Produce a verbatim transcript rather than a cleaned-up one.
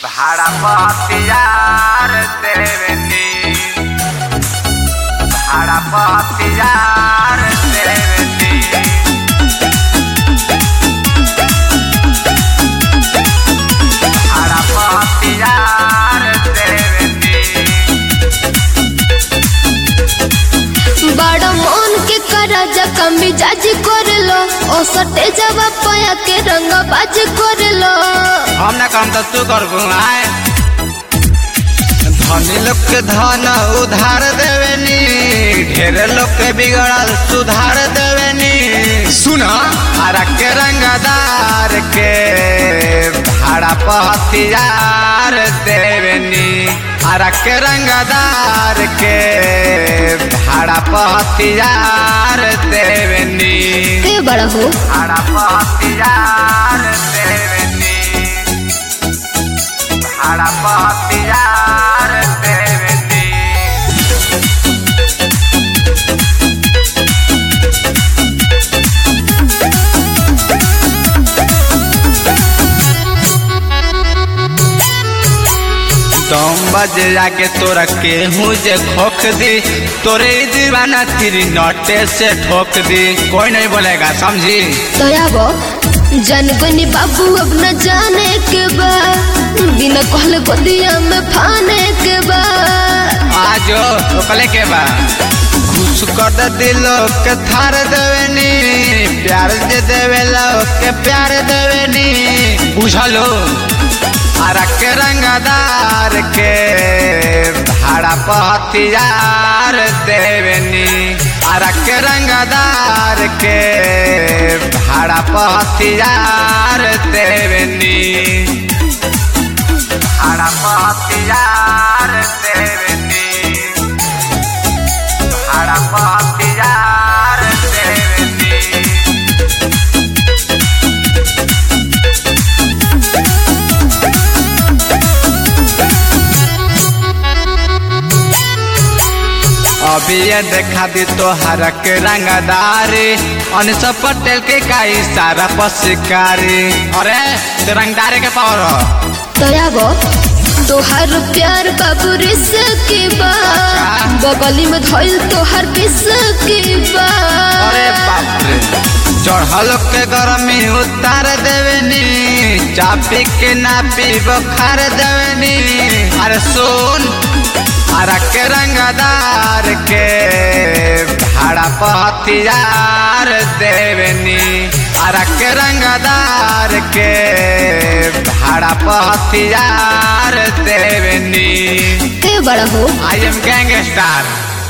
भाड़ा पहतियार देवेनी, भाड़ा पहतियार देवेनी, भाड़ा पहतियार देवेनी। बड़ा मन के कराजा कमी जाजी करलो ओ सटे जवा पाया के रंग बाज करलो। हम ना काम तो तू कर आए धनी लोग के धन उधार देवेनी, ढेर लोग के बिगड़ल सुधार देवेनी। सुना हरा के रंगदार के भाड़ा पहतियार देवेनी, हरा के रंगदार के भाड़ा पहतियार देवेनी। के बड़ा हो भाड़ा पहतियार देवेनी, भाड़ा पहतियार देवेनी। तुम बजे जाके तोरा के हूँ जे खोक दी, तोरे दीवाना तेरी नोटे से ठोक दी। कोई नहीं बोलेगा समझी। तो आबो जनगनी बाबू अब न जाने के बा, बिना कहले गोदिया में फाने के बा। आजो ओकले के बा खुश कर दे दिलो के थार देवेनी, प्यार दे देवे लो के प्यार देवेनी। बुझलो हरा के रंगदार के भाड़ा पहतियार देवेनी, हरा के रंगदार के भाड़ा पहतियार देवेनी, भाड़ा पहतियार देवेनी, भाड़ा पहतियार देवेनी। अभी ये देखा दी तो हरक रंगदारी, अनिस पटेल के काई सारा पशिकारी। अरे तो रंगदारी के पावर तो आबो तोहर प्यार बाबू रिस के बा, बगली में धइल तोहर बिस के बा। अरे बाप रे चढ़ल के गरमी उतार देवेनी, चापी के नापी बुखार देवेनी। अरे सुन हरा के रंगदार के भाड़ा पहतियार देवेनी, हरा के रंगदार के भाड़ा पहतियार देवेनी। के बड़ा हो आई एम गैंगस्टर।